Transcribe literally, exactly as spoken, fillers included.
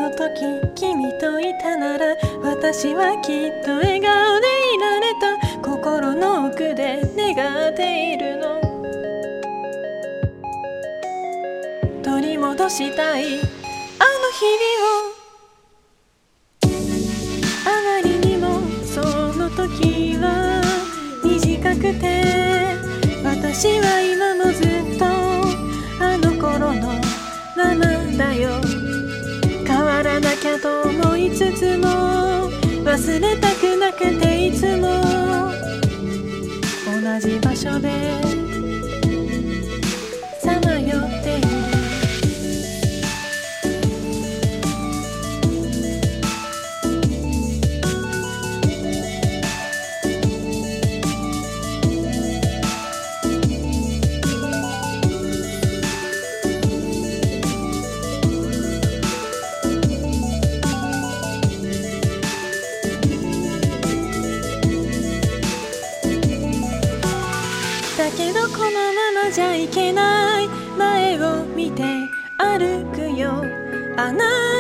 の時君といたなら、私はきっと笑顔でいられた。心の奥で願っているの。取り戻したいあの日々を。あまりにもその時は短くて、私は今もずっとあの頃のままだよ。変わらなきゃと思いつつも忘れたくなくて、いつも同じ場所でさまよっている。だけどこのままじゃいけない、前を見て歩くよ。あな